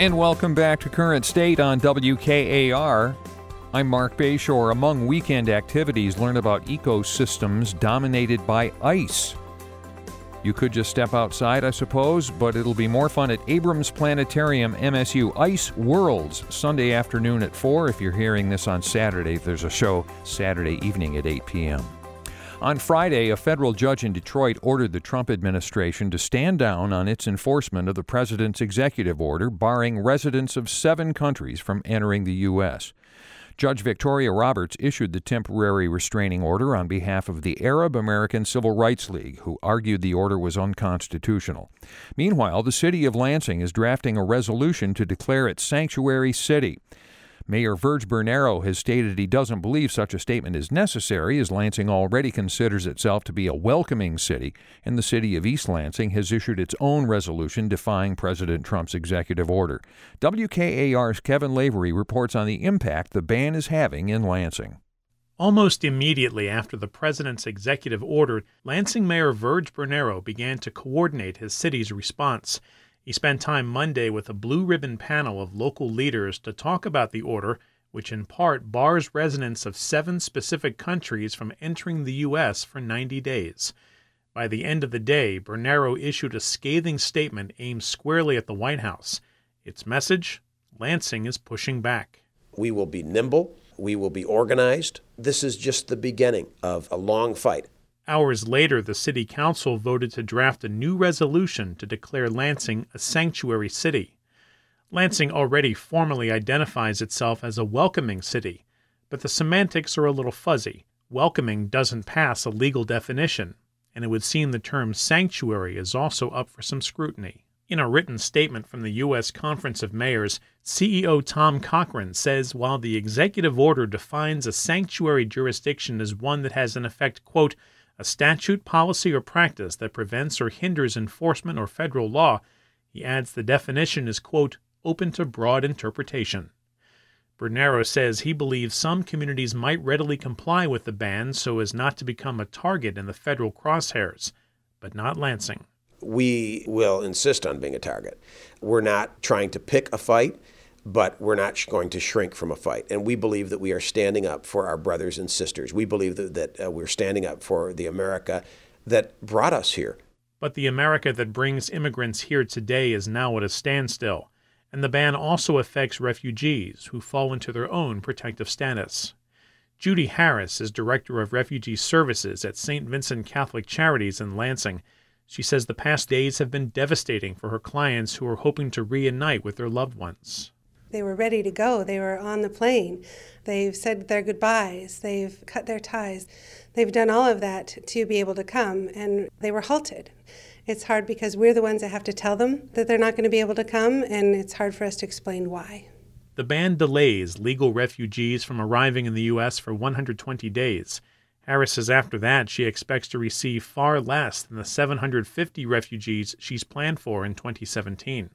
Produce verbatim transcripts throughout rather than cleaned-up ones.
And welcome back to Current State on W K A R. I'm Mark Bayshore. Among weekend activities, learn about ecosystems dominated by ice. You could just step outside, I suppose, but it'll be more fun at Abrams Planetarium M S U Ice Worlds, Sunday afternoon at four. If you're hearing this on Saturday, there's a show Saturday evening at eight p.m. On Friday, a federal judge in Detroit ordered the Trump administration to stand down on its enforcement of the president's executive order barring residents of seven countries from entering the U S Judge Victoria Roberts issued the temporary restraining order on behalf of the Arab American Civil Rights League, who argued the order was unconstitutional. Meanwhile, the city of Lansing is drafting a resolution to declare it sanctuary city. Mayor Verge Bernero has stated he doesn't believe such a statement is necessary, as Lansing already considers itself to be a welcoming city, and the city of East Lansing has issued its own resolution defying President Trump's executive order. W K A R's Kevin Lavery reports on the impact the ban is having in Lansing. Almost immediately after the president's executive order, Lansing Mayor Verge Bernero began to coordinate his city's response. He spent time Monday with a blue-ribbon panel of local leaders to talk about the order, which in part bars residents of seven specific countries from entering the U S for ninety days. By the end of the day, Bernero issued a scathing statement aimed squarely at the White House. Its message? Lansing is pushing back. We will be nimble. We will be organized. This is just the beginning of a long fight. Hours later, the city council voted to draft a new resolution to declare Lansing a sanctuary city. Lansing already formally identifies itself as a welcoming city, but the semantics are a little fuzzy. Welcoming doesn't pass a legal definition, and it would seem the term sanctuary is also up for some scrutiny. In a written statement from the U S Conference of Mayors, C E O Tom Cochran says while the executive order defines a sanctuary jurisdiction as one that has in effect, quote, a statute, policy, or practice that prevents or hinders enforcement or federal law, he adds the definition is, quote, open to broad interpretation. Bernero says he believes some communities might readily comply with the ban so as not to become a target in the federal crosshairs, but not Lansing. We will insist on being a target. We're not trying to pick a fight, but we're not going to shrink from a fight. And we believe that we are standing up for our brothers and sisters. We believe that, that uh, we're standing up for the America that brought us here. But the America that brings immigrants here today is now at a standstill. And the ban also affects refugees who fall into their own protective status. Judy Harris is Director of Refugee Services at Saint Vincent Catholic Charities in Lansing. She says the past days have been devastating for her clients who are hoping to reunite with their loved ones. They were ready to go. They were on the plane. They've said their goodbyes. They've cut their ties. They've done all of that to be able to come, and they were halted. It's hard because we're the ones that have to tell them that they're not going to be able to come, and it's hard for us to explain why. The ban delays legal refugees from arriving in the U S for one hundred twenty days. Harris says after that she expects to receive far less than the seven hundred fifty refugees she's planned for in twenty seventeen.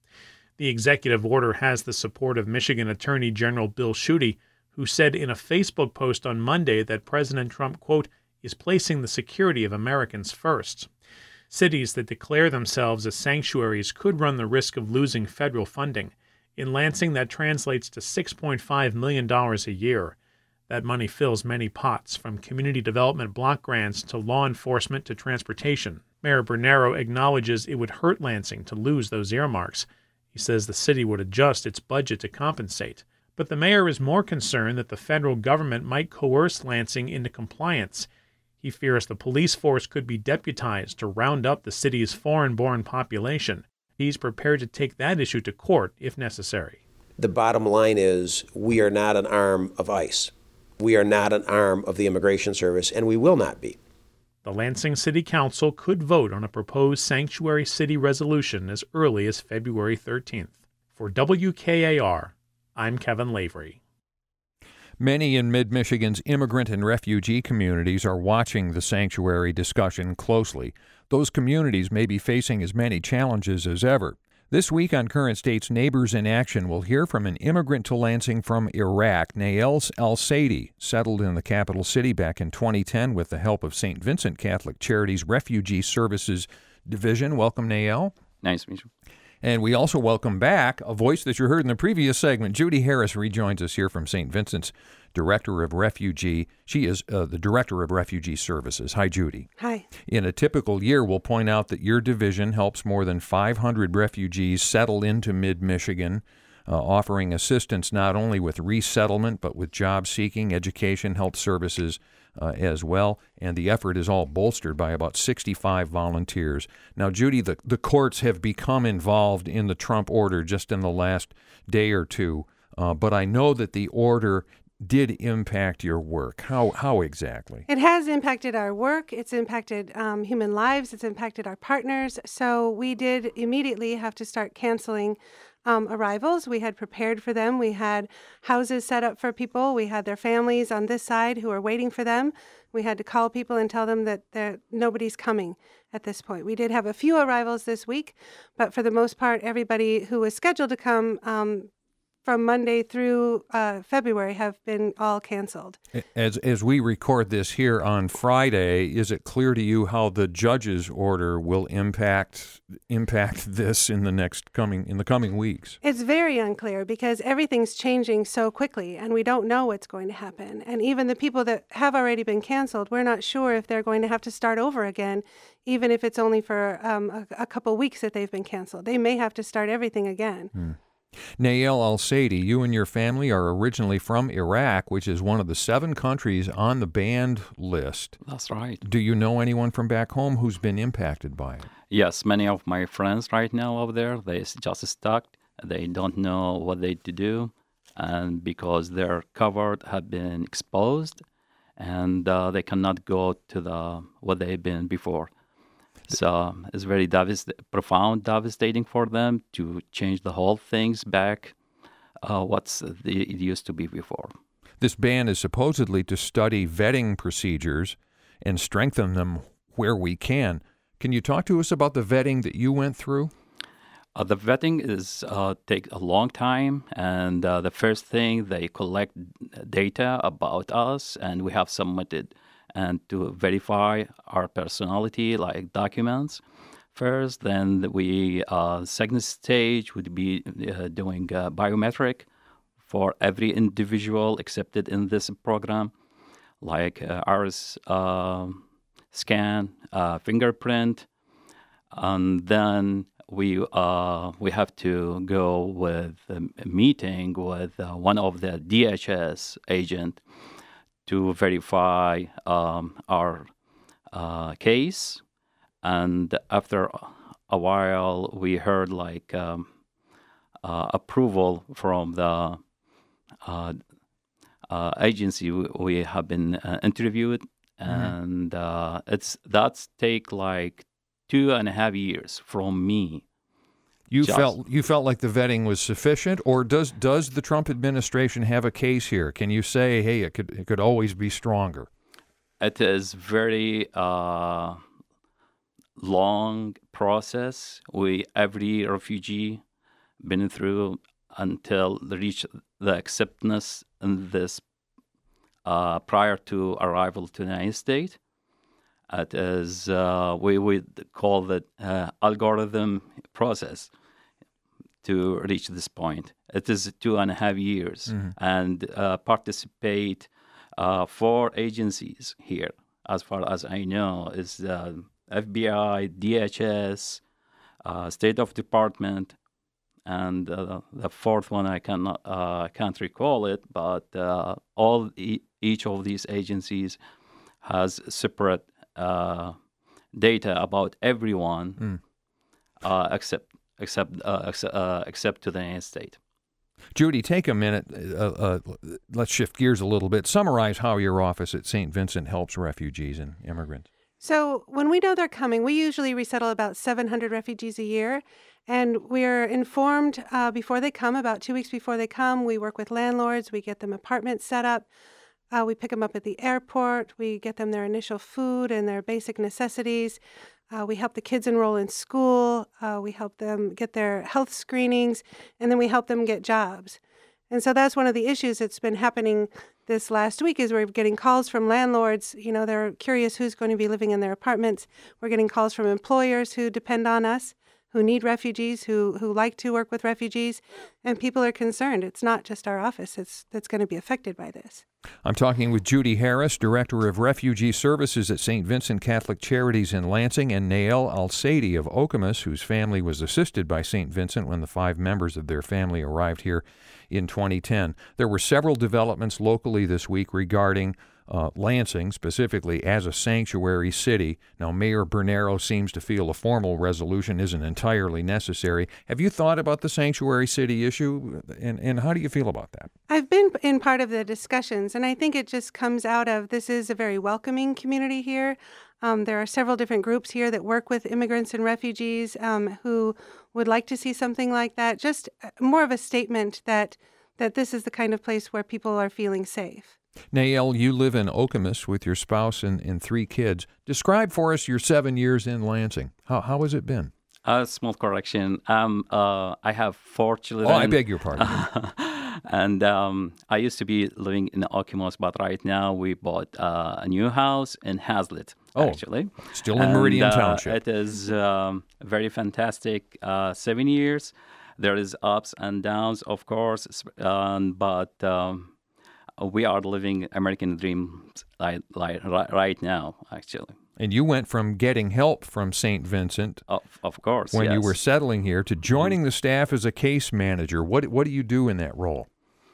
The executive order has the support of Michigan Attorney General Bill Schuette, who said in a Facebook post on Monday that President Trump, quote, is placing the security of Americans first. Cities that declare themselves as sanctuaries could run the risk of losing federal funding. In Lansing, that translates to six point five million dollars a year. That money fills many pots, from community development block grants to law enforcement to transportation. Mayor Bernero acknowledges it would hurt Lansing to lose those earmarks. He says the city would adjust its budget to compensate. But the mayor is more concerned that the federal government might coerce Lansing into compliance. He fears the police force could be deputized to round up the city's foreign-born population. He's prepared to take that issue to court if necessary. The bottom line is we are not an arm of ICE. We are not an arm of the Immigration Service, and we will not be. The Lansing City Council could vote on a proposed sanctuary city resolution as early as February thirteenth. For W K A R, I'm Kevin Lavery. Many in mid-Michigan's immigrant and refugee communities are watching the sanctuary discussion closely. Those communities may be facing as many challenges as ever. This week on Current State's Neighbors in Action, we'll hear from an immigrant to Lansing from Iraq, Nael Al-Saidi, settled in the capital city back in twenty ten with the help of Saint Vincent Catholic Charities Refugee Services Division. Welcome, Nael. Nice to meet you. And we also welcome back a voice that you heard in the previous segment. Judy Harris rejoins us here from Saint Vincent's, Director of Refugee. She is uh, the Director of Refugee Services. Hi, Judy. Hi. In a typical year, we'll point out that your division helps more than five hundred refugees settle into mid-Michigan, uh, offering assistance not only with resettlement, but with job seeking, education, health services uh, as well. And the effort is all bolstered by about sixty-five volunteers. Now, Judy, the, the courts have become involved in the Trump order just in the last day or two, uh, but I know that the order did impact your work. How how exactly? It has impacted our work. It's impacted um, human lives. It's impacted our partners. So we did immediately have to start canceling um, arrivals. We had prepared for them. We had houses set up for people. We had their families on this side who are waiting for them. We had to call people and tell them that that nobody's coming at this point. We did have a few arrivals this week, but for the most part, everybody who was scheduled to come um, from Monday through uh, February have been all canceled. As as we record this here on Friday, is it clear to you how the judge's order will impact impact this in the next coming in the coming weeks? It's very unclear because everything's changing so quickly, and we don't know what's going to happen. And even the people that have already been canceled, we're not sure if they're going to have to start over again, even if it's only for um, a, a couple weeks that they've been canceled. They may have to start everything again. Hmm. Nael Al-Saidi, you and your family are originally from Iraq, which is one of the seven countries on the banned list. That's right. Do you know anyone from back home who's been impacted by it? Yes, many of my friends right now over there, they just stuck. They don't know what they to do, and because their covered have been exposed, and uh, they cannot go to the what they've been before. So it's very devast- profound, devastating for them to change the whole things back uh, what's the, it used to be before. This ban is supposedly to study vetting procedures and strengthen them where we can. Can you talk to us about the vetting that you went through? Uh, the vetting is uh, take a long time, and uh, the first thing they collect data about us, and we have submitted and to verify our personality, like documents first. Then we, uh, second stage would be uh, doing uh, biometric for every individual accepted in this program, like uh, iris uh, scan, uh, fingerprint, and then we uh, we have to go with a meeting with uh, one of the D H S agent to verify um, our uh, case. And after a while, we heard like um, uh, approval from the uh, uh, agency we have been uh, interviewed, and uh, it's that's take like two and a half years from me. You Just. felt you felt like the vetting was sufficient, or does does the Trump administration have a case here? Can you say, hey, it could it could always be stronger? It is very uh, long process. We every refugee been through until they reach the acceptance in this uh, prior to arrival to the United States. It is uh, we would call it uh, algorithm process to reach this point. It is two and a half years, mm-hmm. and uh, participate uh, four agencies here, as far as I know, is uh, F B I, D H S, uh, State of Department, and uh, the fourth one I cannot uh, can't recall it, but uh, all e- each of these agencies has separate uh, data about everyone mm. uh, except. Except, uh, except, uh, except to the United States. Judy, take a minute. Uh, uh, let's shift gears a little bit. Summarize how your office at Saint Vincent helps refugees and immigrants. So when we know they're coming, we usually resettle about seven hundred refugees a year, and we're informed uh, before they come, about two weeks before they come. We work with landlords. We get them apartments set up. Uh, we pick them up at the airport. We get them their initial food and their basic necessities. Uh, we help the kids enroll in school. Uh, we help them get their health screenings, and then we help them get jobs. And so that's one of the issues that's been happening this last week is we're getting calls from landlords. You know, they're curious who's going to be living in their apartments. We're getting calls from employers who depend on us, who need refugees, who who like to work with refugees, and people are concerned. It's not just our office that's, that's going to be affected by this. I'm talking with Judy Harris, Director of Refugee Services at Saint Vincent Catholic Charities in Lansing, and Nael Al-Saidi of Okemos, whose family was assisted by Saint Vincent when the five members of their family arrived here in twenty ten. There were several developments locally this week regarding uh, Lansing, specifically as a sanctuary city. Now, Mayor Bernero seems to feel a formal resolution isn't entirely necessary. Have you thought about the sanctuary city issue, and, and how do you feel about that? I've been in part of the discussions, and I think it just comes out of this is a very welcoming community here. Um, there are several different groups here that work with immigrants and refugees um, who would like to see something like that. Just more of a statement that that this is the kind of place where people are feeling safe. Nael, you live in Okemos with your spouse and, and three kids. Describe for us your seven years in Lansing. How how has it been? A small correction. Um, uh, I have four children. Oh, I beg your pardon. And um, I used to be living in Okemos, but right now we bought uh, a new house in Hazlitt, oh, actually. Still in and, Meridian uh, Township. It is um, very fantastic. Uh, seven years. There is ups and downs, of course, um, but um, we are living American dreams like, like, right now, actually. And you went from getting help from Saint Vincent, of, of course, when yes. you were settling here, to joining the staff as a case manager. What what do you do in that role?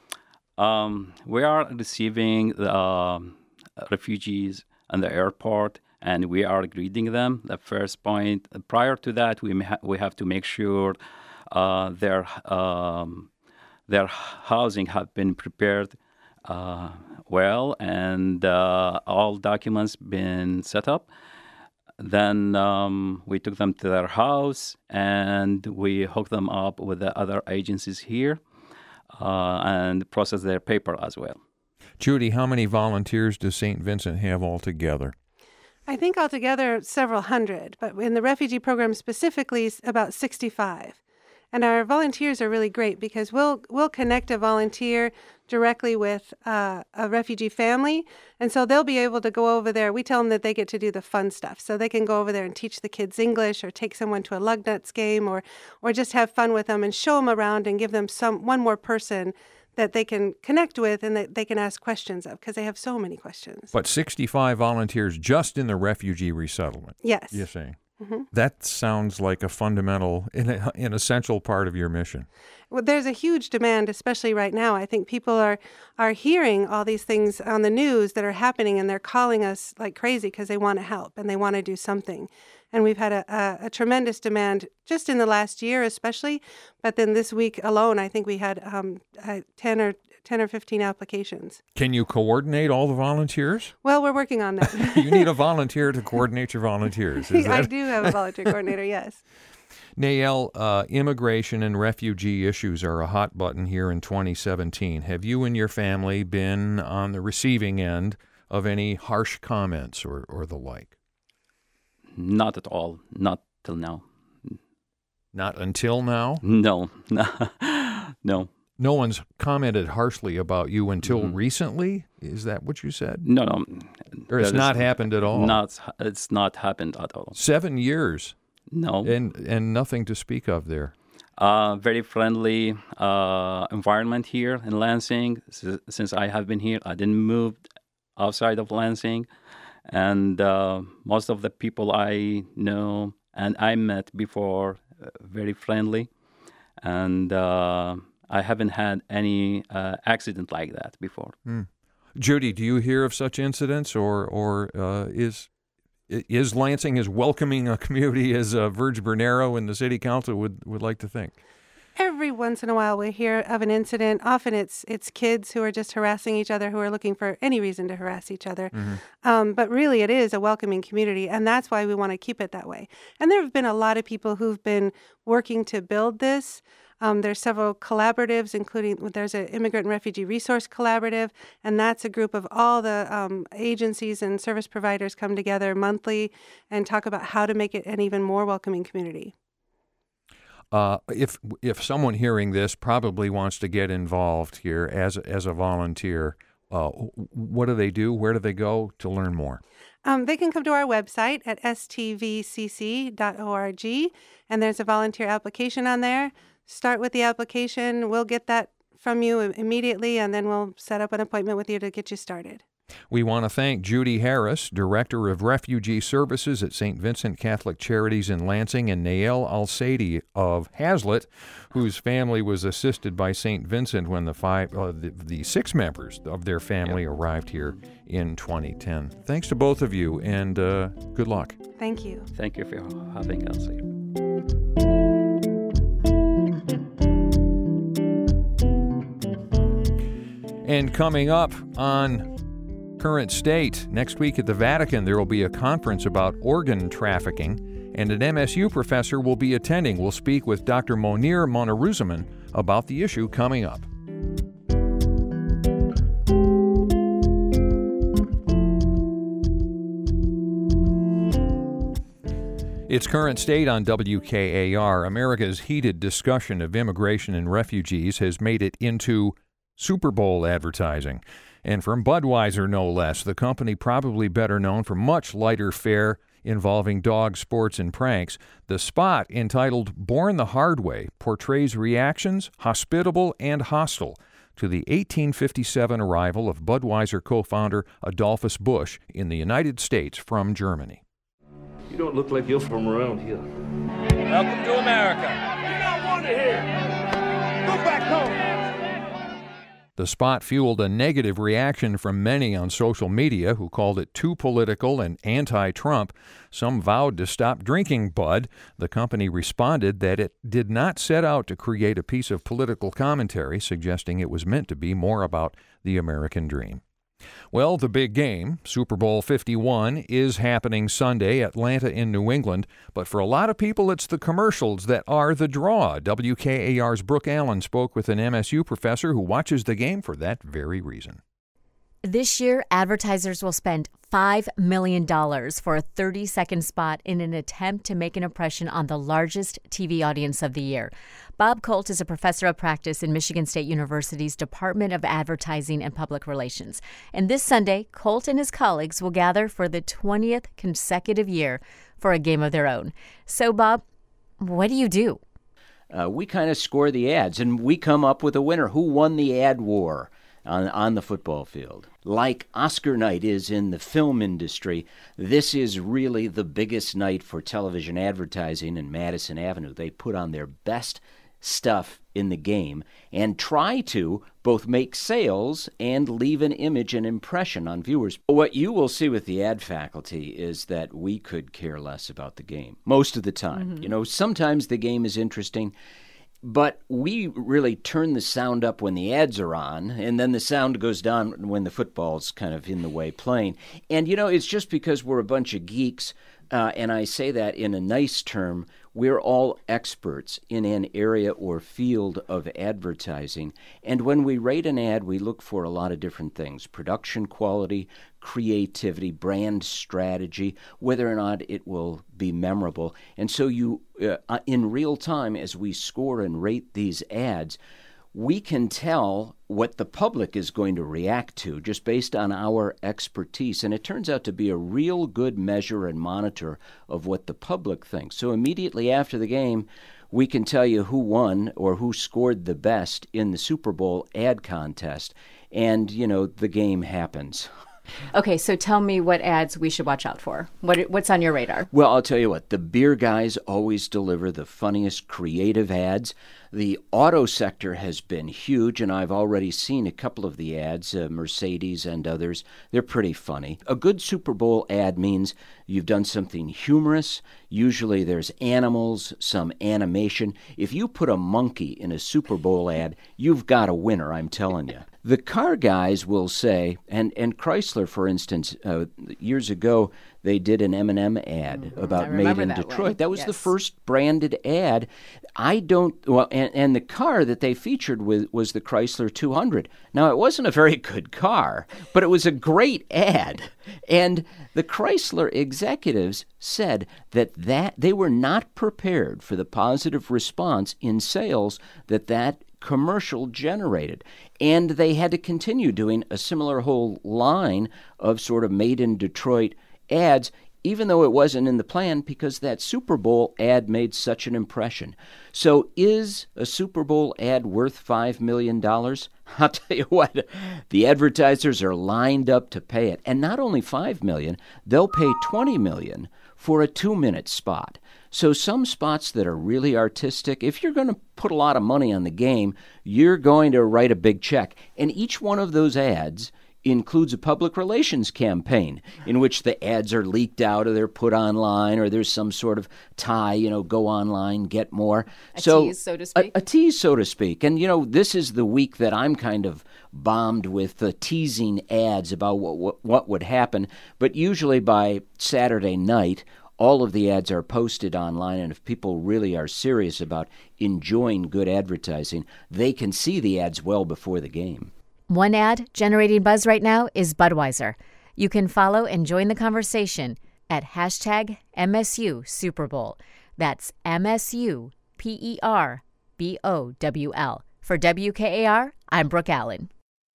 Um, we are receiving the uh, refugees at the airport, and we are greeting them. The first point. Prior to that, we ha- we have to make sure uh, their um, their housing have been prepared uh, well, and uh, all documents been set up. Then um, we took them to their house, and we hooked them up with the other agencies here, uh, and processed their paper as well. Judy, how many volunteers does Saint Vincent have altogether? I think altogether several hundred, but in the refugee program specifically, about sixty-five. And our volunteers are really great because we'll we'll connect a volunteer directly with uh, a refugee family, and so they'll be able to go over there. We tell them that they get to do the fun stuff, so they can go over there and teach the kids English, or take someone to a lug nuts game, or or just have fun with them and show them around and give them some one more person that they can connect with and that they can ask questions of, because they have so many questions. But sixty-five volunteers just in the refugee resettlement. Yes. You're saying? Mm-hmm. That sounds like a fundamental, an, an essential part of your mission. Well, there's a huge demand, especially right now. I think people are are hearing all these things on the news that are happening, and they're calling us like crazy because they want to help and they want to do something. And we've had a, a, a tremendous demand just in the last year, especially. But then this week alone, I think we had um, uh, ten or ten or fifteen applications. Can you coordinate all the volunteers? Well, we're working on that. You need a volunteer to coordinate your volunteers. Is I that... do have a volunteer coordinator, yes. Nael, uh, immigration and refugee issues are a hot button here in twenty seventeen. Have you and your family been on the receiving end of any harsh comments or, or the like? Not at all. Not till now. Not until now? No. No. No one's commented harshly about you until Mm-hmm. recently? Is that what you said? No, no. Or it's That not is happened at all? Not. It's not happened at all. Seven years No. and and nothing to speak of there. Uh, very friendly uh, environment here in Lansing. S- since I have been here, I didn't move outside of Lansing. And uh, most of the people I know and I met before, uh, very friendly. And uh, I haven't had any uh, accident like that before. Hmm. Judy, do you hear of such incidents, or or uh, is is Lansing as welcoming a community as uh, Virg Bernero and the City Council would, would like to think? Every once in a while we hear of an incident. Often it's it's kids who are just harassing each other, who are looking for any reason to harass each other. Mm-hmm. Um, but really it is a welcoming community, and that's why we want to keep it that way. And there have been a lot of people who've been working to build this. Um, there's several collaboratives, including there's an Immigrant and Refugee Resource Collaborative, and that's a group of all the um, agencies and service providers come together monthly and talk about how to make it an even more welcoming community. Uh, if if someone hearing this probably wants to get involved here as as a volunteer, uh, what do they do? Where do they go to learn more? Um, they can come to our website at s t v c c dot org, and there's a volunteer application on there. Start with the application. We'll get that from you immediately, and then we'll set up an appointment with you to get you started. We want to thank Judy Harris, Director of Refugee Services at Saint Vincent Catholic Charities in Lansing, and Nael Al-Saidi of Hazlitt, whose family was assisted by Saint Vincent when the five, uh, the, the six members of their family yep. arrived here in twenty ten. Thanks to both of you, and uh, good luck. Thank you. Thank you for having us here. And coming up on Current State, next week at the Vatican, there will be a conference about organ trafficking, and an M S U professor will be attending. We'll speak with Doctor Monir Moniruzzaman about the issue coming up. It's Current State on W K A R. America's heated discussion of immigration and refugees has made it into Super Bowl advertising. And from Budweiser, no less, the company probably better known for much lighter fare involving dog sports and pranks. The spot, entitled Born the Hard Way, portrays reactions, hospitable and hostile, to the eighteen fifty-seven arrival of Budweiser co-founder Adolphus Busch in the United States from Germany. You don't look like you're from around here. Welcome to America. You're not wanted here. Go back home. The spot fueled a negative reaction from many on social media who called it too political and anti-Trump. Some vowed to stop drinking Bud. The company responded that it did not set out to create a piece of political commentary, suggesting it was meant to be more about the American dream. Well, the big game, Super Bowl fifty-one, is happening Sunday, Atlanta in New England, but for a lot of people it's the commercials that are the draw. W K A R's Brooke Allen spoke with an M S U professor who watches the game for that very reason. This year, advertisers will spend five million dollars for a thirty-second spot in an attempt to make an impression on the largest T V audience of the year. Bob Colt is a professor of practice in Michigan State University's Department of Advertising and Public Relations. And this Sunday, Colt and his colleagues will gather for the twentieth consecutive year for a game of their own. So, Bob, what do you do? Uh, we kind of score the ads, and we come up with a winner. Who won the ad war on, on the football field? Like Oscar night is in the film industry, this is really the biggest night for television advertising in Madison Avenue. They put on their best stuff in the game and try to both make sales and leave an image and impression on viewers. What you will see with the ad faculty is that we could care less about the game most of the time. Mm-hmm. You know, sometimes the game is interesting, but we really turn the sound up when the ads are on, and then the sound goes down when the football's kind of in the way playing. And, you know, it's just because we're a bunch of geeks, uh, and I say that in a nice term. We're all experts in an area or field of advertising. And when we rate an ad, we look for a lot of different things: production quality, creativity, brand strategy, whether or not it will be memorable. And so you, uh, in real time, as we score and rate these ads, we can tell what the public is going to react to just based on our expertise. And it turns out to be a real good measure and monitor of what the public thinks. So immediately after the game, we can tell you who won or who scored the best in the Super Bowl ad contest. And, you know, the game happens. Okay, so tell me what ads we should watch out for. What What's on your radar? Well, I'll tell you what. The beer guys always deliver the funniest creative ads. The auto sector has been huge, and I've already seen a couple of the ads, uh, Mercedes and others. They're pretty funny. A good Super Bowl ad means you've done something humorous. Usually there's animals, some animation. If you put a monkey in a Super Bowl ad, you've got a winner, I'm telling you. The car guys will say, and, and Chrysler, for instance, uh, years ago, they did an M and M ad mm-hmm. about Made in that Detroit. One. That was yes. the first branded ad. I don't, well, and, and the car that they featured with was the Chrysler two hundred. Now, it wasn't a very good car, but it was a great ad. And the Chrysler executives said that, that they were not prepared for the positive response in sales that that commercial generated. And they had to continue doing a similar whole line of sort of Made in Detroit ads, even though it wasn't in the plan, because that Super Bowl ad made such an impression. So is a Super Bowl ad worth five million dollars? I'll tell you what, the advertisers are lined up to pay it. And not only five million dollars, they'll pay twenty million dollars for a two-minute spot. So some spots that are really artistic, if you're going to put a lot of money on the game, you're going to write a big check. And each one of those ads includes a public relations campaign in which the ads are leaked out or they're put online or there's some sort of tie, you know, go online, get more. A so, tease, so to speak. A, a tease, so to speak. And, you know, this is the week that I'm kind of bombed with uh, teasing ads about what, what, what would happen. But usually by Saturday night, all of the ads are posted online, and if people really are serious about enjoying good advertising, they can see the ads well before the game. One ad generating buzz right now is Budweiser. You can follow and join the conversation at hashtag M S U Super Bowl. That's M S U P E R B O W L. For W K A R, I'm Brooke Allen.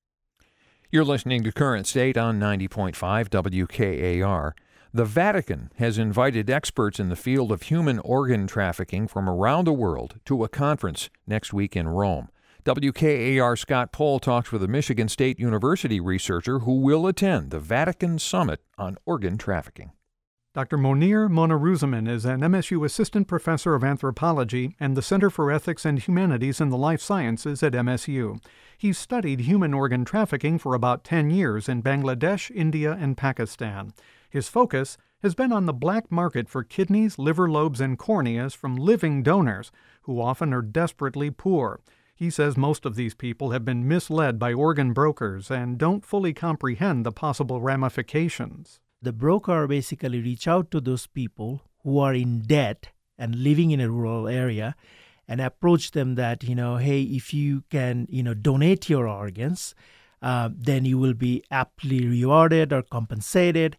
You're listening to Current State on ninety point five W K A R. The Vatican has invited experts in the field of human organ trafficking from around the world to a conference next week in Rome. W K A R Scott Pohl talks with a Michigan State University researcher who will attend the Vatican Summit on Organ Trafficking. Doctor Monir Monaruzzaman is an M S U Assistant Professor of Anthropology and the Center for Ethics and Humanities in the Life Sciences at M S U. He's studied human organ trafficking for about ten years in Bangladesh, India, and Pakistan. His focus has been on the black market for kidneys, liver lobes, and corneas from living donors, who often are desperately poor. He says most of these people have been misled by organ brokers and don't fully comprehend the possible ramifications. The broker basically reach out to those people who are in debt and living in a rural area and approach them that, you know, hey, if you can, you know, donate your organs, uh, then you will be aptly rewarded or compensated.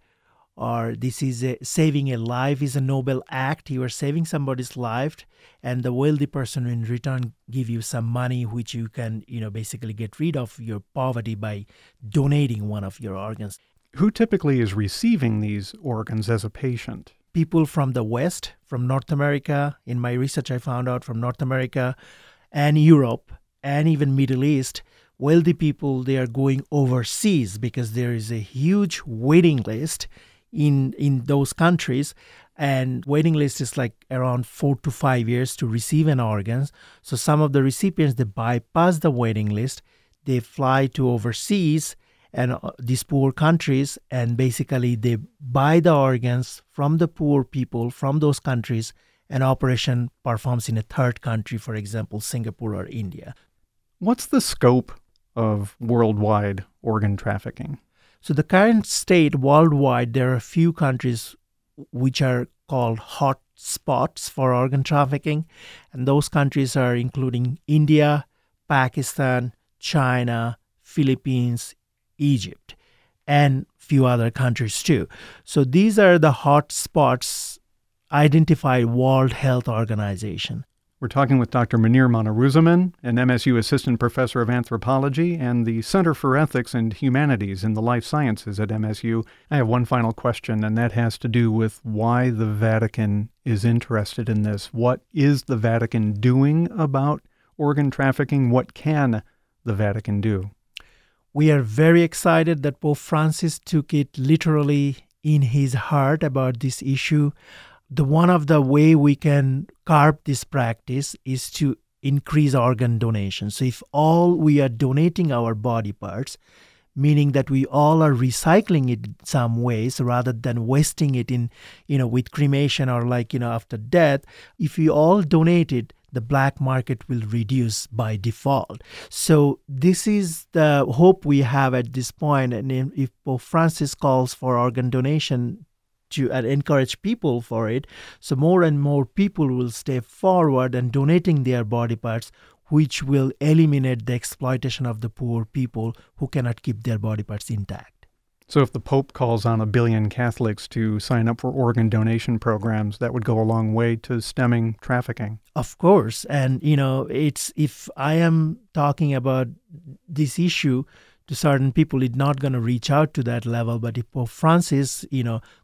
Or this is a, saving a life is a noble act. You are saving somebody's life, and the wealthy person in return give you some money, which you can, you know, basically get rid of your poverty by donating one of your organs. Who typically is receiving these organs as a patient? People from the West, from North America. In my research, I found out from North America and Europe and even Middle East. Wealthy people, they are going overseas because there is a huge waiting list in in those countries, and waiting list is like around four to five years to receive an organ. So some of the recipients, they bypass the waiting list, they fly to overseas and uh, these poor countries, and basically they buy the organs from the poor people from those countries. An operation performs in a third country, for example, Singapore or India. What's the scope of worldwide organ trafficking? So the current state worldwide, there are a few countries which are called hot spots for organ trafficking. And those countries are including India, Pakistan, China, Philippines, Egypt, and few other countries too. So these are the hot spots identified World Health Organization. We're talking with Doctor Monir Monaruzzaman, an M S U Assistant Professor of Anthropology and the Center for Ethics and Humanities in the Life Sciences at M S U. I have one final question, and that has to do with why the Vatican is interested in this. What is the Vatican doing about organ trafficking? What can the Vatican do? We are very excited that Pope Francis took it literally in his heart about this issue. The one of the way we can curb this practice is to increase organ donation. So if all we are donating our body parts, meaning that we all are recycling it in some ways rather than wasting it in, you know, with cremation or like, you know, after death, if we all donate it, the black market will reduce by default. So this is the hope we have at this point. And if Pope Francis calls for organ donation to and encourage people for it, so more and more people will step forward and donating their body parts, which will eliminate the exploitation of the poor people who cannot keep their body parts intact. So if the Pope calls on a billion Catholics to sign up for organ donation programs, that would go a long way to stemming trafficking. Of course. And, you know, it's if I am talking about this issue to certain people, it's not going to reach out to that level. But if Pope Francis, you know,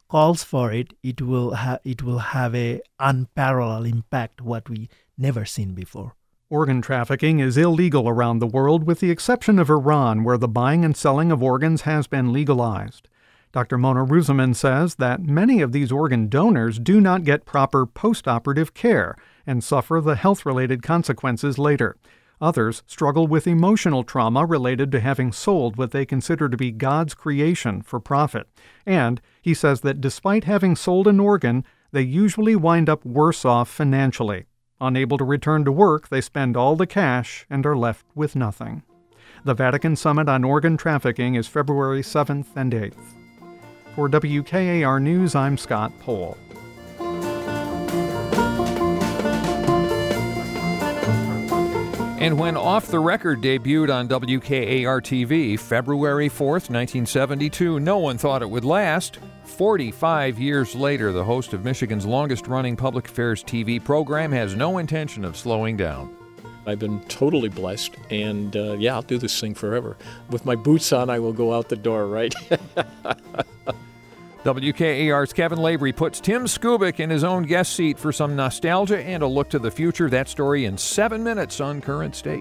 calls for it, it will ha- it will have a unparalleled impact, what we never seen before. Organ trafficking is illegal around the world with the exception of Iran, where the buying and selling of organs has been legalized. Doctor Mona Ruziman says that many of these organ donors do not get proper post-operative care and suffer the health-related consequences later. Others struggle with emotional trauma related to having sold what they consider to be God's creation for profit. And he says that despite having sold an organ, they usually wind up worse off financially. Unable to return to work, they spend all the cash and are left with nothing. The Vatican Summit on Organ Trafficking is February seventh and eighth. For W K A R News, I'm Scott Pohl. And when Off the Record debuted on W K A R T V February fourth, nineteen seventy-two, no one thought it would last. forty-five years later, the host of Michigan's longest-running public affairs T V program has no intention of slowing down. I've been totally blessed, and uh, yeah, I'll do this thing forever. With my boots on, I will go out the door, right? W K A R's Kevin Lavery puts Tim Skubic in his own guest seat for some nostalgia and a look to the future. That story in seven minutes on Current State.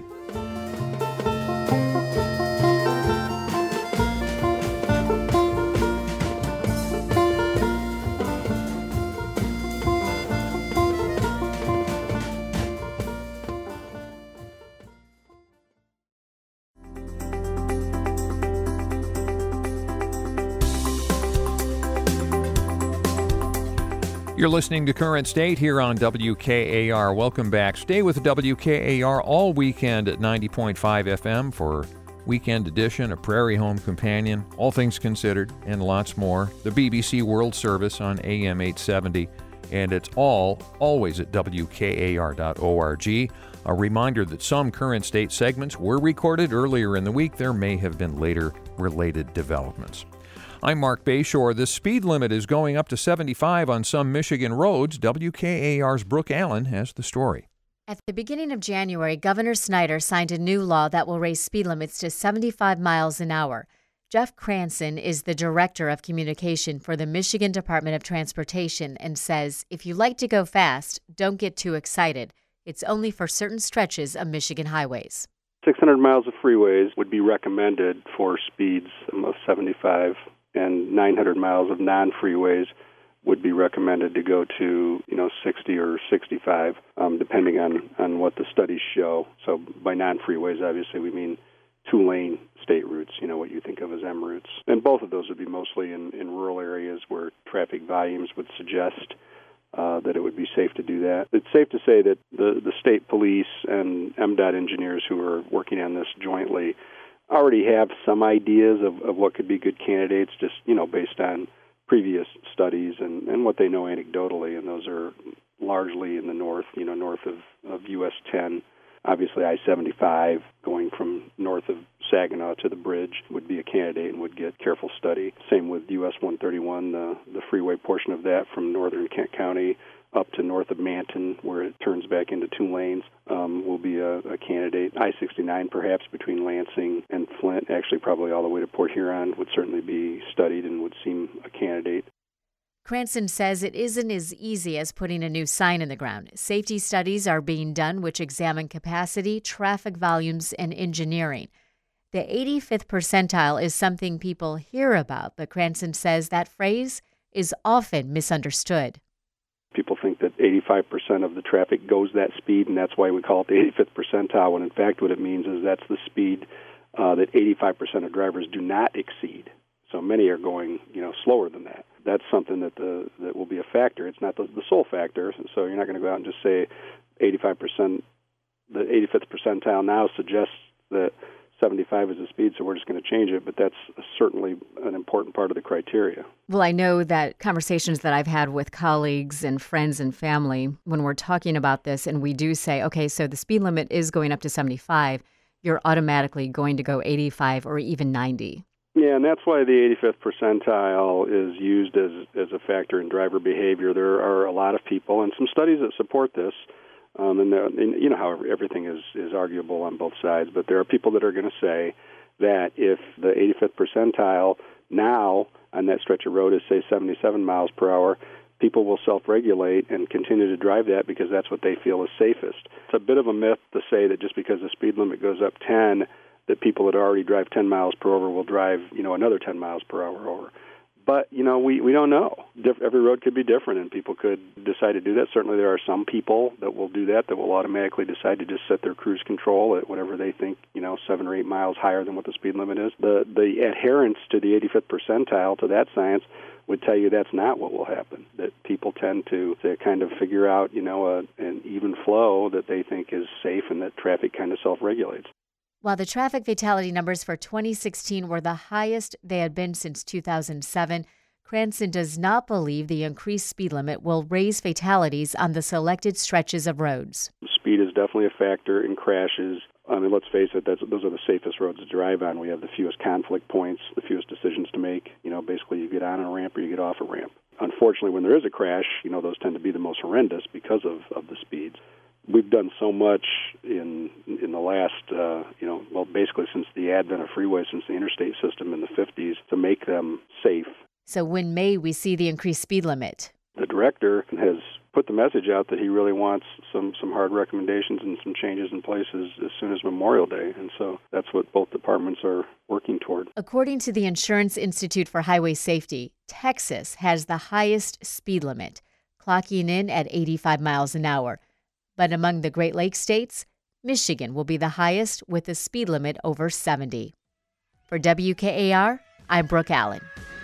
You're listening to Current State here on W K A R. Welcome back. Stay with W K A R all weekend at ninety point five F M for Weekend Edition, A Prairie Home Companion, All Things Considered, and lots more. The B B C World Service on A M eight seventy. And it's all always at W K A R dot org. A reminder that some Current State segments were recorded earlier in the week. There may have been later related developments. I'm Mark Bayshore. The speed limit is going up to seventy-five on some Michigan roads. W K A R's Brooke Allen has the story. At the beginning of January, Governor Snyder signed a new law that will raise speed limits to seventy-five miles an hour. Jeff Cranston is the Director of Communication for the Michigan Department of Transportation and says, if you like to go fast, don't get too excited. It's only for certain stretches of Michigan highways. six hundred miles of freeways would be recommended for speeds of seventy-five, and nine hundred miles of non-freeways would be recommended to go to, you know, sixty or sixty-five, um, depending on, on what the studies show. So by non-freeways, obviously, we mean two-lane state routes, you know, what you think of as M routes. And both of those would be mostly in, in rural areas where traffic volumes would suggest uh, that it would be safe to do that. It's safe to say that the, the state police and M DOT engineers who are working on this jointly already have some ideas of, of what could be good candidates, just, you know, based on previous studies and, and what they know anecdotally, and those are largely in the north, you know, north of, of U S ten. Obviously, I seventy-five, going from north of Saginaw to the bridge, would be a candidate and would get careful study. Same with U S one thirty-one, the, the freeway portion of that from northern Kent County up to north of Manton, where it turns back into two lanes, um, will be a, a candidate. I sixty-nine, perhaps, between Lansing and Flint, actually probably all the way to Port Huron, would certainly be studied and would seem a candidate. Cranston says it isn't as easy as putting a new sign in the ground. Safety studies are being done which examine capacity, traffic volumes, and engineering. The eighty-fifth percentile is something people hear about, but Cranston says that phrase is often misunderstood. People think that eighty-five percent of the traffic goes that speed, and that's why we call it the eighty-fifth percentile, when in fact what it means is that's the speed uh, that eighty-five percent of drivers do not exceed. So many are going, you know, slower than that. That's something that the that will be a factor. It's not the, the sole factor, so you're not going to go out and just say eighty-five percent, the eighty-fifth percentile now suggests that seventy-five is the speed, so we're just going to change it, but that's certainly an important part of the criteria. Well, I know that conversations that I've had with colleagues and friends and family, when we're talking about this and we do say, okay, so the speed limit is going up to seventy-five, you're automatically going to go eighty-five or even ninety. Yeah, and that's why the eighty-fifth percentile is used as as a factor in driver behavior. There are a lot of people, and some studies that support this, um, and, and you know how everything is, is arguable on both sides, but there are people that are going to say that if the eighty-fifth percentile now on that stretch of road is, say, seventy-seven miles per hour, people will self-regulate and continue to drive that because that's what they feel is safest. It's a bit of a myth to say that just because the speed limit goes up ten, that people that already drive ten miles per hour will drive, you know, another ten miles per hour over. But, you know, we, we don't know. Dif- every road could be different, and people could decide to do that. Certainly there are some people that will do that, that will automatically decide to just set their cruise control at whatever they think, you know, seven or eight miles higher than what the speed limit is. The the adherence to the eighty-fifth percentile, to that science, would tell you that's not what will happen, that people tend to, to kind of figure out, you know, a, an even flow that they think is safe and that traffic kind of self-regulates. While the traffic fatality numbers for twenty sixteen were the highest they had been since two thousand seven, Cranston does not believe the increased speed limit will raise fatalities on the selected stretches of roads. Speed is definitely a factor in crashes. I mean, let's face it, that's, those are the safest roads to drive on. We have the fewest conflict points, the fewest decisions to make. You know, basically you get on a ramp or you get off a ramp. Unfortunately, when there is a crash, you know, those tend to be the most horrendous because of, of the speeds. We've done so much in in the last, uh, you know, well, basically since the advent of freeways, since the interstate system in the fifties, to make them safe. So when may we see the increased speed limit? The director has put the message out that he really wants some, some hard recommendations and some changes in place as, as soon as Memorial Day. And so that's what both departments are working toward. According to the Insurance Institute for Highway Safety, Texas has the highest speed limit, clocking in at eighty-five miles an hour. But among the Great Lakes states, Michigan will be the highest with a speed limit over seventy. For W K A R, I'm Brooke Allen.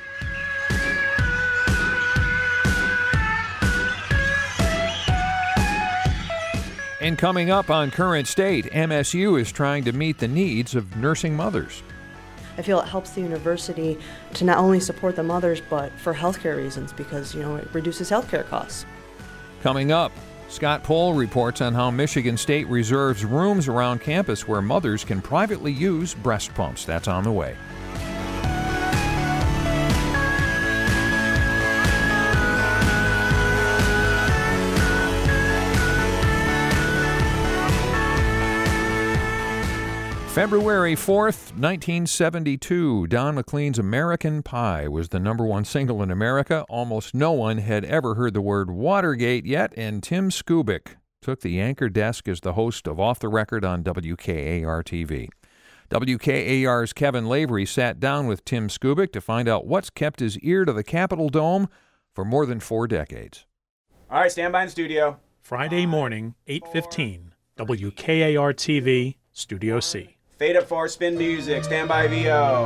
And coming up on Current State, M S U is trying to meet the needs of nursing mothers. I feel it helps the university to not only support the mothers, but for healthcare reasons, because, you know, it reduces healthcare costs. Coming up, Scott Pohl reports on how Michigan State reserves rooms around campus where mothers can privately use breast pumps. That's on the way. February fourth, nineteen seventy-two, Don McLean's American Pie was the number one single in America. Almost no one had ever heard the word Watergate yet, and Tim Skubic took the anchor desk as the host of Off the Record on W K A R T V. W K A R's Kevin Lavery sat down with Tim Skubic to find out what's kept his ear to the Capitol Dome for more than four decades. All right, stand by in studio. Friday morning, eight fifteen, W K A R T V, Studio C. Fade up for spin music. Stand by V O.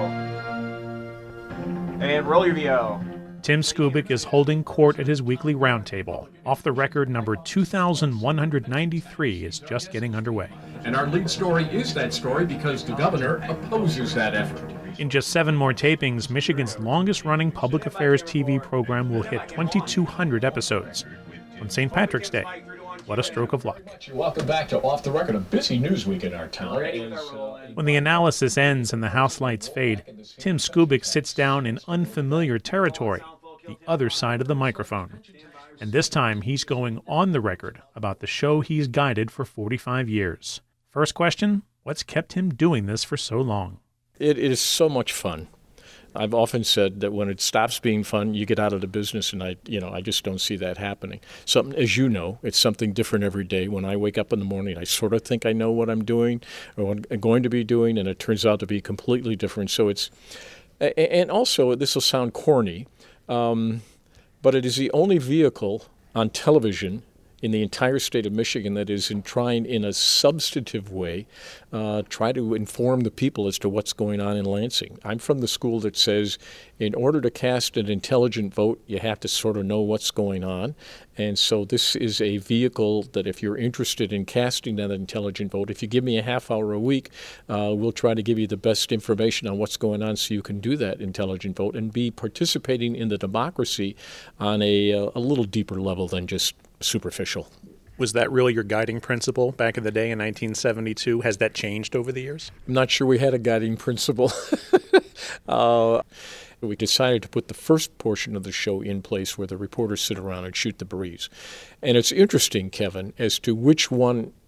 And roll your V O. Tim Skubic is holding court at his weekly roundtable. Off the Record number two thousand one hundred ninety-three is just getting underway. And our lead story is that story because the governor opposes that effort. In just seven more tapings, Michigan's longest-running public affairs T V program will hit twenty-two hundred episodes on Saint Patrick's Day. What a stroke of luck. Welcome back to Off the Record, a busy news week in our town. Is, uh, when the analysis ends and the house lights fade, Tim Skubic sits down in unfamiliar territory, the other side of the microphone. And this time he's going on the record about the show he's guided for forty-five years. First question, what's kept him doing this for so long? It, it is so much fun. I've often said that when it stops being fun, you get out of the business, and I, you know, I just don't see that happening. Something, as you know, it's something different every day. When I wake up in the morning, I sort of think I know what I'm doing or what I'm going to be doing, and it turns out to be completely different. So it's, and also this will sound corny, um, but it is the only vehicle on television in the entire state of Michigan that is in trying in a substantive way uh, try to inform the people as to what's going on in Lansing. I'm from the school that says in order to cast an intelligent vote, you have to sort of know what's going on. And so this is a vehicle that if you're interested in casting that intelligent vote, if you give me a half hour a week, uh, we'll try to give you the best information on what's going on so you can do that intelligent vote and be participating in the democracy on a, a little deeper level than just superficial. Was that really your guiding principle back in the day in nineteen seventy-two? Has that changed over the years? I'm not sure we had a guiding principle. uh, we decided to put the first portion of the show in place where the reporters sit around and shoot the breeze. And it's interesting, Kevin, as to which one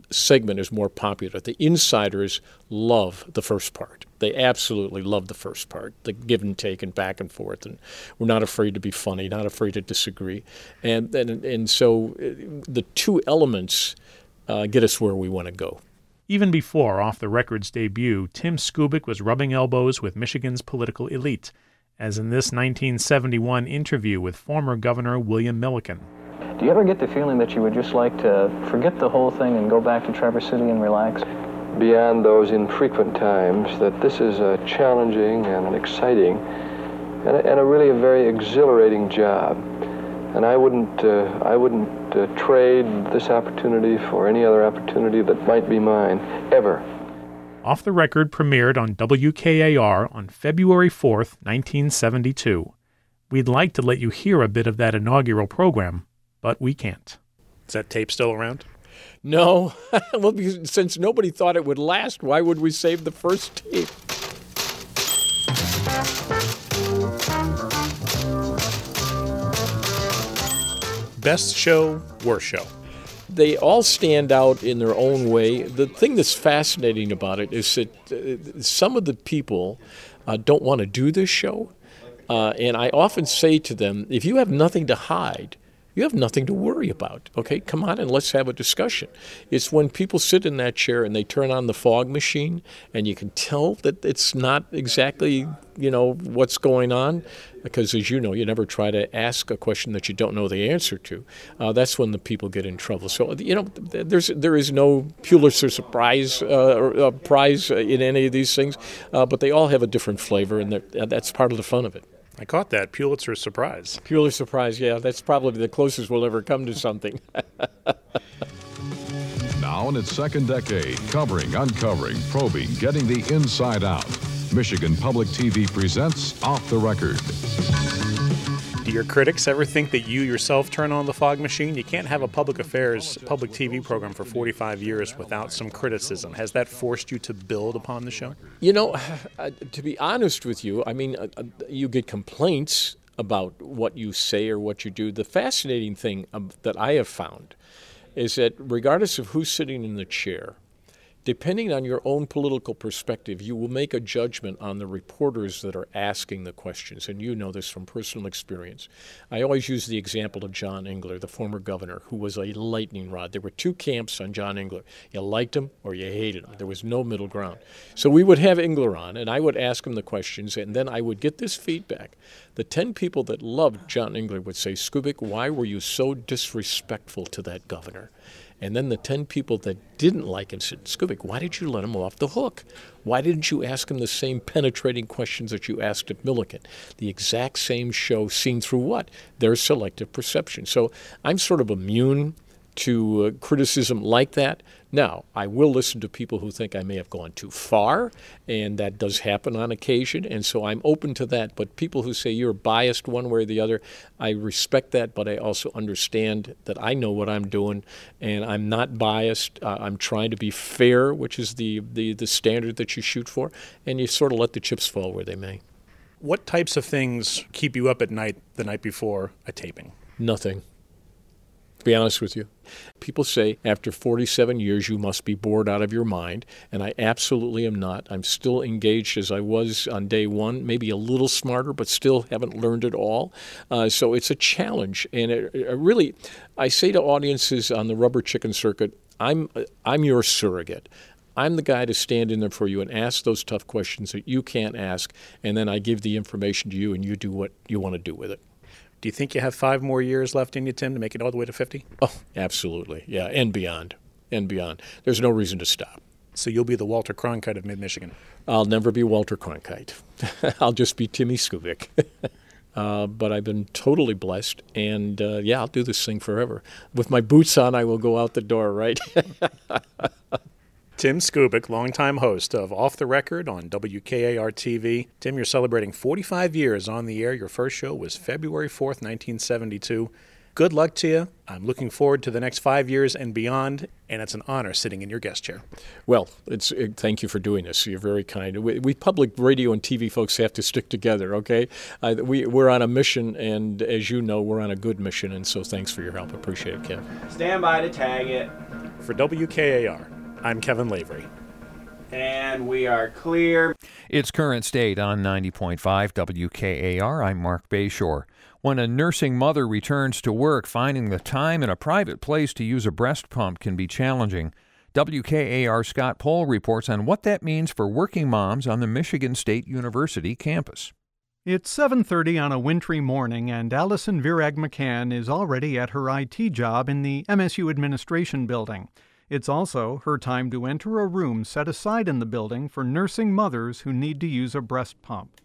segment is more popular. The insiders love the first part. They absolutely love the first part, the give and take and back and forth. And we're not afraid to be funny, not afraid to disagree. And and, and so the two elements uh, get us where we want to go. Even before Off the Record's debut, Tim Skubic was rubbing elbows with Michigan's political elite, as in this nineteen seventy-one interview with former Governor William Milliken. Do you ever get the feeling that you would just like to forget the whole thing and go back to Traverse City and relax? Beyond those infrequent times, that this is a challenging and an exciting and a, and a really a very exhilarating job. And I wouldn't, uh, I wouldn't uh, trade this opportunity for any other opportunity that might be mine, ever. Off the Record premiered on W K A R on February fourth, nineteen seventy-two. We'd like to let you hear a bit of that inaugural program, but we can't. Is that tape still around? No. Well, because since nobody thought it would last, why would we save the first tape? Best show, worst show. They all stand out in their own way. The thing that's fascinating about it is that uh, some of the people uh, don't want to do this show. Uh, and I often say to them, if you have nothing to hide, you have nothing to worry about, okay? Come on and let's have a discussion. It's when people sit in that chair and they turn on the fog machine and you can tell that it's not exactly, you know, what's going on, because as you know, you never try to ask a question that you don't know the answer to. Uh, that's when the people get in trouble. So, you know, there's there is no Pulitzer Prize, uh, or, uh, prize in any of these things, uh, but they all have a different flavor, and that's part of the fun of it. I caught that. Pulitzer Surprise. Pulitzer Prize, yeah. That's probably the closest we'll ever come to something. Now in its second decade, covering, uncovering, probing, getting the inside out, Michigan Public T V presents Off the Record. Do your critics ever think that you yourself turn on the fog machine? You can't have a public affairs, public T V program for forty-five years without some criticism. Has that forced you to build upon the show? You know, uh, to be honest with you, I mean, uh, uh, you get complaints about what you say or what you do. The fascinating thing um, that I have found is that regardless of who's sitting in the chair, depending on your own political perspective, you will make a judgment on the reporters that are asking the questions, and you know this from personal experience. I always use the example of John Engler, the former governor, who was a lightning rod. There were two camps on John Engler. You liked him or you hated him. There was no middle ground. So we would have Engler on, and I would ask him the questions, and then I would get this feedback. The ten people that loved John Engler would say, Skubic, why were you so disrespectful to that governor? And then the ten people that didn't like him said, Skubic, why did you let him off the hook? Why didn't you ask him the same penetrating questions that you asked of Milliken? The exact same show seen through what? Their selective perception. So I'm sort of immune to uh, criticism like that. Now, I will listen to people who think I may have gone too far, and that does happen on occasion, and so I'm open to that. But people who say you're biased one way or the other, I respect that, but I also understand that I know what I'm doing, and I'm not biased. Uh, I'm trying to be fair, which is the, the, the standard that you shoot for, and you sort of let the chips fall where they may. What types of things keep you up at night the night before a taping? Nothing. To be honest with you. People say after forty-seven years you must be bored out of your mind, and I absolutely am not. I'm still engaged as I was on day one, maybe a little smarter, but still haven't learned it all. Uh, so it's a challenge, and it, it really, I say to audiences on the rubber chicken circuit, I'm I'm your surrogate. I'm the guy to stand in there for you and ask those tough questions that you can't ask, and then I give the information to you, and you do what you want to do with it. Do you think you have five more years left in you, Tim, to make it all the way to fifty? Oh, absolutely. Yeah, and beyond. And beyond. There's no reason to stop. So you'll be the Walter Cronkite of mid-Michigan? I'll never be Walter Cronkite. I'll just be Timmy Skubic. uh, but I've been totally blessed, and uh, yeah, I'll do this thing forever. With my boots on, I will go out the door, right? Tim Skubic, longtime host of Off the Record on W K A R T V. Tim, you're celebrating forty-five years on the air. Your first show was February fourth, nineteen seventy-two. Good luck to you. I'm looking forward to the next five years and beyond, and it's an honor sitting in your guest chair. Well, it's it, thank you for doing this. You're very kind. We, we public radio and T V folks have to stick together, okay? Uh, we, we're on a mission, and as you know, we're on a good mission, and so thanks for your help. Appreciate it, Kev. Stand by to tag it. For W K A R, I'm Kevin Lavery. And we are clear. It's Current State on ninety point five W K A R. I'm Mark Bayshore. When a nursing mother returns to work, finding the time in a private place to use a breast pump can be challenging. W K A R Scott Pohl reports on what that means for working moms on the Michigan State University campus. It's seven thirty on a wintry morning, and Allison Virag McCann is already at her I T job in the M S U administration building. It's also her time to enter a room set aside in the building for nursing mothers who need to use a breast pump.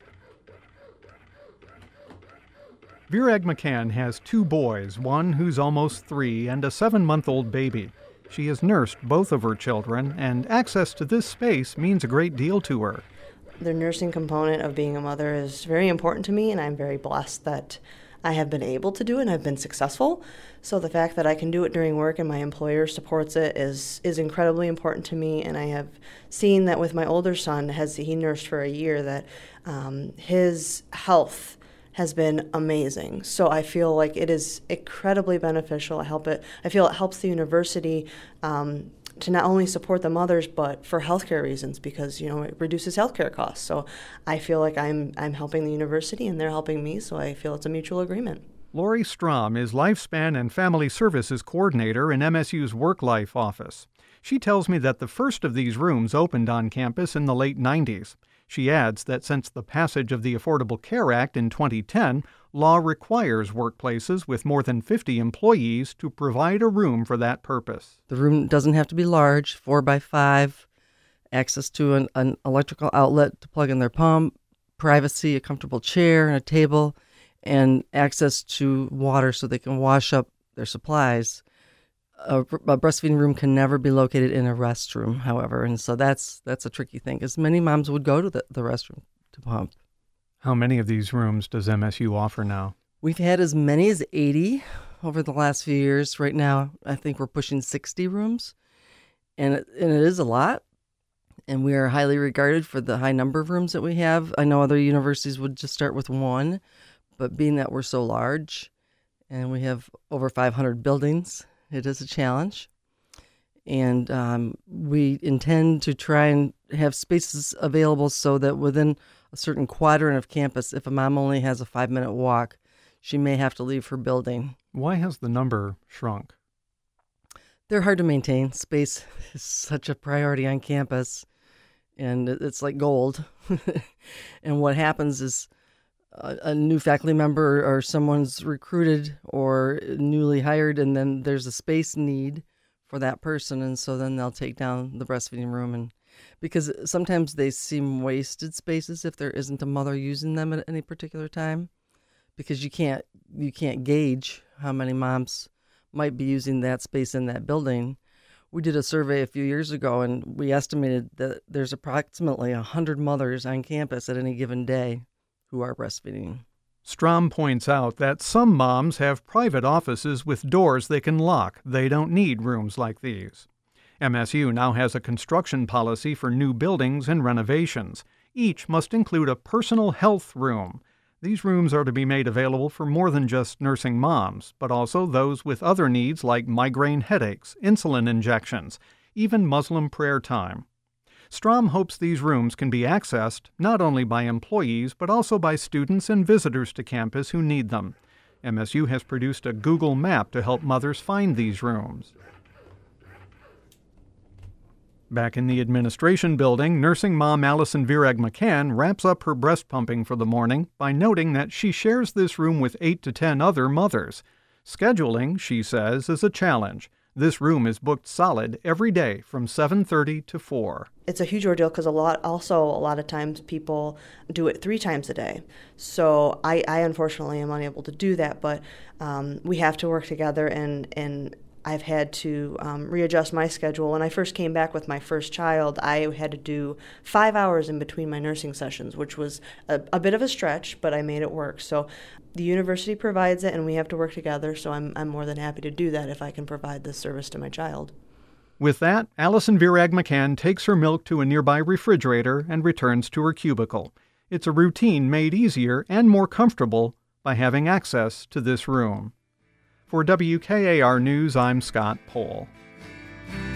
Virag McCann has two boys, one who's almost three and a seven-month-old baby. She has nursed both of her children, and access to this space means a great deal to her. The nursing component of being a mother is very important to me, and I'm very blessed that I have been able to do it and I've been successful. So the fact that I can do it during work and my employer supports it is is incredibly important to me. And I have seen that with my older son, as he nursed for a year, that um, his health has been amazing. So I feel like it is incredibly beneficial. I help it. I feel it helps the university um, to not only support the mothers, but for healthcare reasons, because you know it reduces healthcare costs. So I feel like I'm I'm helping the university and they're helping me. So I feel it's a mutual agreement. Lori Strom is Lifespan and Family Services Coordinator in M S U's Work Life office. She tells me that the first of these rooms opened on campus in the late nineties. She adds that since the passage of the Affordable Care Act in twenty ten, law requires workplaces with more than fifty employees to provide a room for that purpose. The room doesn't have to be large, four by five, access to an, an electrical outlet to plug in their pump, privacy, a comfortable chair and a table, and access to water so they can wash up their supplies. A, a breastfeeding room can never be located in a restroom, however, and so that's that's a tricky thing, because many moms would go to the, the restroom to pump. How many of these rooms does M S U offer now? We've had as many as eighty over the last few years. Right now, I think we're pushing sixty rooms, and it, and it is a lot, and we are highly regarded for the high number of rooms that we have. I know other universities would just start with one, but being that we're so large and we have over five hundred buildings, it is a challenge. And um, we intend to try and have spaces available so that within a certain quadrant of campus, if a mom only has a five-minute walk, she may have to leave her building. Why has the number shrunk? They're hard to maintain. Space is such a priority on campus, and it's like gold. And what happens is a, a new faculty member or someone's recruited or newly hired, and then there's a space need for that person, and so then they'll take down the breastfeeding room. And because sometimes they seem wasted spaces if there isn't a mother using them at any particular time, because you can't you can't gauge how many moms might be using that space in that building. We did a survey a few years ago, and we estimated that there's approximately one hundred mothers on campus at any given day who are breastfeeding. Strom points out that some moms have private offices with doors they can lock. They don't need rooms like these. M S U now has a construction policy for new buildings and renovations. Each must include a personal health room. These rooms are to be made available for more than just nursing moms, but also those with other needs like migraine headaches, insulin injections, even Muslim prayer time. Strom hopes these rooms can be accessed not only by employees, but also by students and visitors to campus who need them. M S U has produced a Google map to help mothers find these rooms. Back in the administration building, nursing mom Allison Virag McCann wraps up her breast pumping for the morning by noting that she shares this room with eight to ten other mothers. Scheduling, she says, is a challenge. This room is booked solid every day from seven thirty to four. It's a huge ordeal because a lot, also a lot of times people do it three times a day. So I, I unfortunately am unable to do that, but um, we have to work together, and, and I've had to um, readjust my schedule. When I first came back with my first child, I had to do five hours in between my nursing sessions, which was a, a bit of a stretch, but I made it work. So the university provides it, and we have to work together, so I'm, I'm more than happy to do that if I can provide this service to my child. With that, Allison Virag McCann takes her milk to a nearby refrigerator and returns to her cubicle. It's a routine made easier and more comfortable by having access to this room. For W K A R News, I'm Scott Pohl.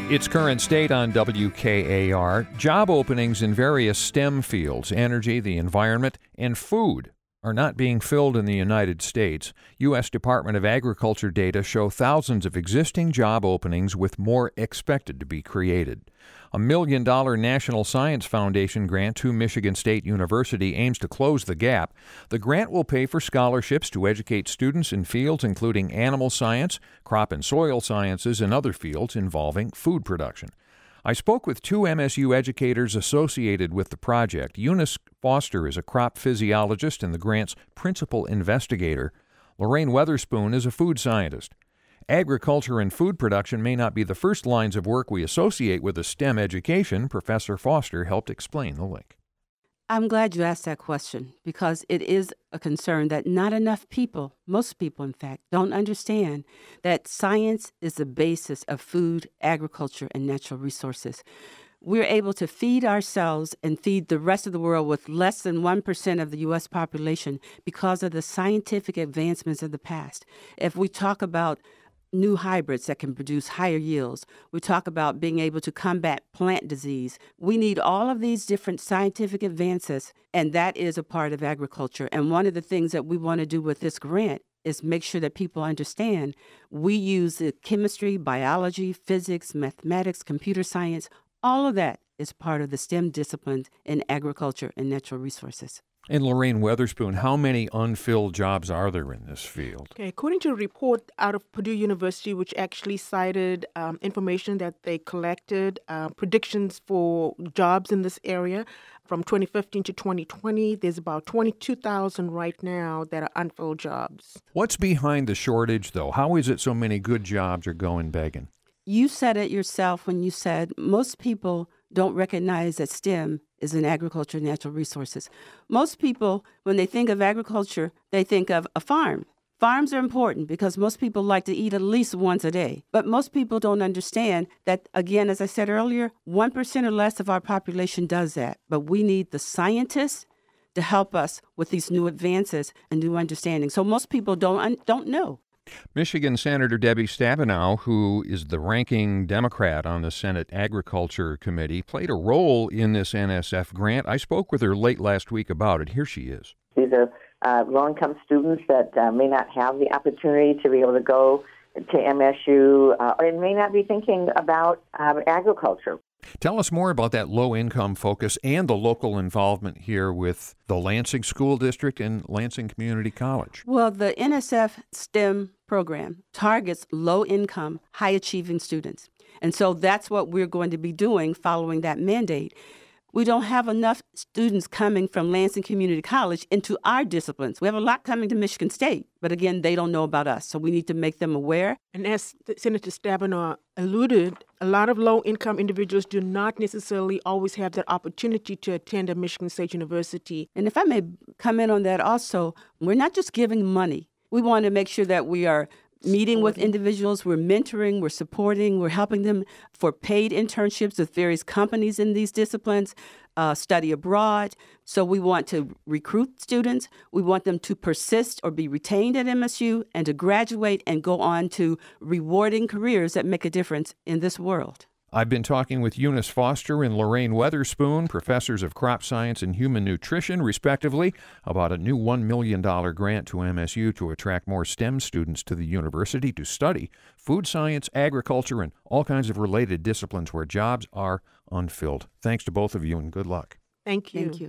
It's Current State on W K A R. Job openings in various STEM fields, energy, the environment, and food, are not being filled in the United States. U S Department of Agriculture data show thousands of existing job openings with more expected to be created. A million dollar National Science Foundation grant to Michigan State University aims to close the gap. The grant will pay for scholarships to educate students in fields including animal science, crop and soil sciences, and other fields involving food production. I spoke with two M S U educators associated with the project. Eunice Foster is a crop physiologist and the grant's principal investigator. Lorraine Weatherspoon is a food scientist. Agriculture and food production may not be the first lines of work we associate with a STEM education. Professor Foster helped explain the link. I'm glad you asked that question because it is a concern that not enough people, most people in fact, don't understand that science is the basis of food, agriculture, and natural resources. We're able to feed ourselves and feed the rest of the world with less than one percent of the U S population because of the scientific advancements of the past. If we talk about new hybrids that can produce higher yields. We talk about being able to combat plant disease. We need all of these different scientific advances, and that is a part of agriculture. And one of the things that we want to do with this grant is make sure that people understand we use the chemistry, biology, physics, mathematics, computer science. All of that is part of the STEM disciplines in agriculture and natural resources. And Lorraine Weatherspoon, how many unfilled jobs are there in this field? Okay, according to a report out of Purdue University, which actually cited um, information that they collected, uh, predictions for jobs in this area from twenty fifteen to twenty twenty, there's about twenty-two thousand right now that are unfilled jobs. What's behind the shortage, though? How is it so many good jobs are going begging? You said it yourself when you said most people don't recognize that STEM is in agriculture and natural resources. Most people, when they think of agriculture, they think of a farm. Farms are important because most people like to eat at least once a day. But most people don't understand that, again, as I said earlier, one percent or less of our population does that. But we need the scientists to help us with these new advances and new understanding. So most people don't don't know. Michigan Senator Debbie Stabenow, who is the ranking Democrat on the Senate Agriculture Committee, played a role in this N S F grant. I spoke with her late last week about it. Here she is. These are uh, low-income students that uh, may not have the opportunity to be able to go to M S U uh, or may not be thinking about um, agriculture. Tell us more about that low-income focus and the local involvement here with the Lansing School District and Lansing Community College. Well, the N S F STEM program targets low-income, high-achieving students. And so that's what we're going to be doing following that mandate. We don't have enough students coming from Lansing Community College into our disciplines. We have a lot coming to Michigan State, but again, they don't know about us, so we need to make them aware. And as Senator Stabenow alluded, a lot of low-income individuals do not necessarily always have that opportunity to attend a Michigan State University. And if I may come in on that also, we're not just giving money. We want to make sure that we are meeting with individuals, we're mentoring, we're supporting, we're helping them for paid internships with various companies in these disciplines, uh, study abroad. So we want to recruit students. We want them to persist or be retained at M S U and to graduate and go on to rewarding careers that make a difference in this world. I've been talking with Eunice Foster and Lorraine Weatherspoon, professors of crop science and human nutrition, respectively, about a new one million dollars grant to M S U to attract more STEM students to the university to study food science, agriculture, and all kinds of related disciplines where jobs are unfilled. Thanks to both of you, and good luck. Thank you. Thank you.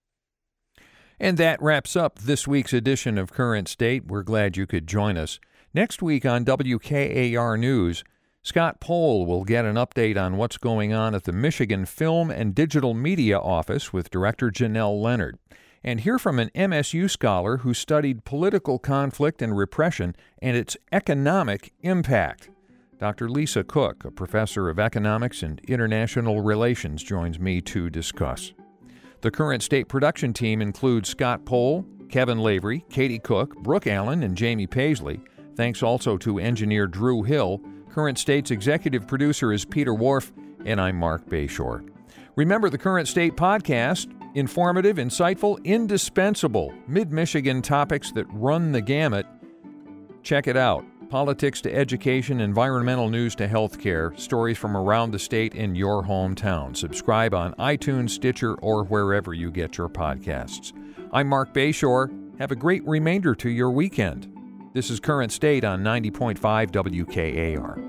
And that wraps up this week's edition of Current State. We're glad you could join us. Next week on W K A R News, Scott Pohl will get an update on what's going on at the Michigan Film and Digital Media Office with Director Janelle Leonard, and hear from an M S U scholar who studied political conflict and repression and its economic impact. Doctor Lisa Cook, a professor of economics and international relations, joins me to discuss. The Current State production team includes Scott Pohl, Kevin Lavery, Katie Cook, Brooke Allen, and Jamie Paisley. Thanks also to engineer Drew Hill. Current State's executive producer is Peter Wharf, and I'm Mark Bayshore. Remember the Current State podcast, informative, insightful, indispensable, mid-Michigan topics that run the gamut. Check it out Politics to education, environmental news to healthcare, stories from around the state in your hometown. Subscribe on iTunes, Stitcher, or wherever you get your podcasts. I'm Mark Bayshore. Have a great remainder to your weekend. This is Current State on ninety point five W K A R.